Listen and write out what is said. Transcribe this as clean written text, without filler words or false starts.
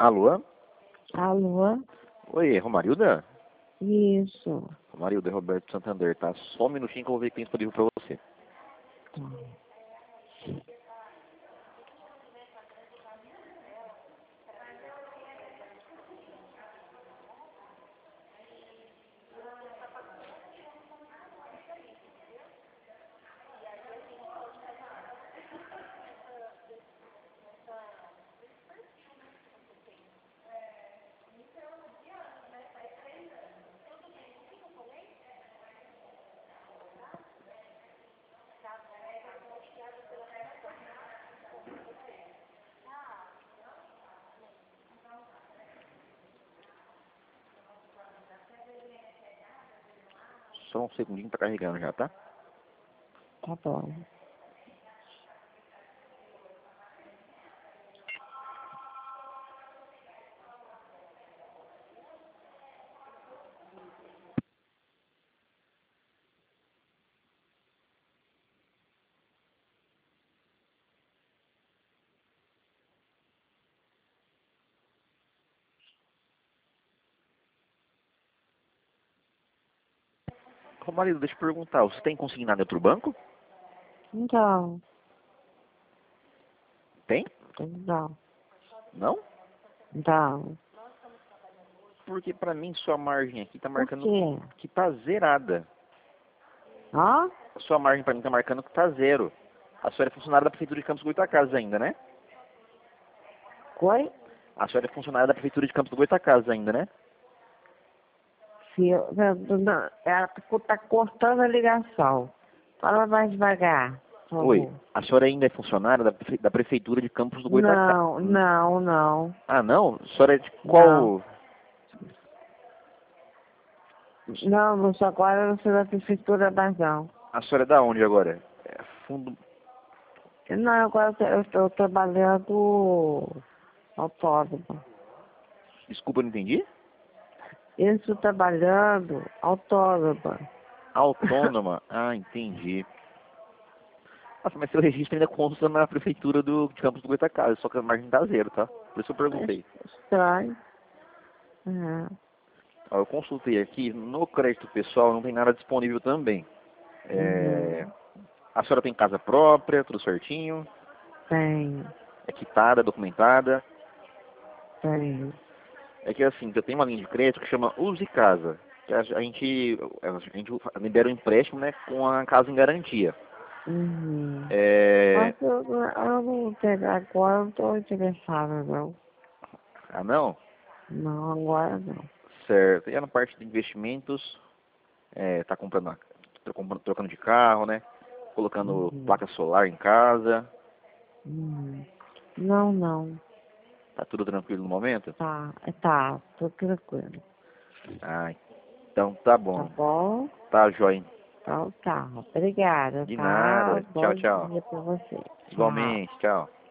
Alô? Alô? Oi, Romarilda? Isso. Romarilda, é Roberto Santander, tá? Só um minutinho que eu vou ver quem disponível pra você. Tá. Só um segundinho, tá carregando já, tá? Tá bom. Romarilda, deixa eu perguntar, você tem consignado em outro banco? Então, Tem? então, Não? então. Porque pra mim sua margem aqui tá Por marcando quê? que tá zerada. Hã? Sua margem pra mim tá marcando que tá zero. A senhora é funcionária da Prefeitura de Campos do Goytacazes ainda, né? Oi? A senhora é funcionária da Prefeitura de Campos do Goytacazes ainda, né? Filho, não, ela tá cortando a ligação. Fala mais devagar, por Oi, favor. a senhora ainda é funcionária da Prefeitura de Campos do Goytacazes? Não, não, não, Ah, não? A senhora é de não. qual... Não, não sou agora, não sou da prefeitura mais não. A senhora é da onde agora? É fundo... Não, agora eu estou trabalhando autônomo. Desculpa, eu não entendi? Eu estou trabalhando autônoma. Autônoma? Ah, entendi. Nossa, mas seu registro ainda consta na Prefeitura de Campos do Goytacazes, só que a margem tá zero, tá? Por isso eu É perguntei. estranho. É. Ó, eu consultei aqui, no crédito pessoal não tem nada disponível também. É... Uhum. A senhora tem casa própria, tudo certinho, Tem, é quitada, documentada. tem. É que assim, eu tenho uma linha de crédito que chama Use Casa. Que a gente libera um empréstimo, né, com a casa em garantia. Uhum. É... Mas eu não tenho, agora eu não estou interessada, não. Ah, não? Não, agora não. Certo. E na parte de investimentos, tá comprando, trocando de carro, né? Colocando Uhum. placa solar em casa. Uhum. Não, não. Tá tudo tranquilo no momento? Tá, tô tranquilo. Ah, então tá Tá bom. bom? Tá, joia. Então tá. Obrigada, De tá? nada. Tchau, Bom tchau. dia pra você. Tchau. Igualmente, tchau.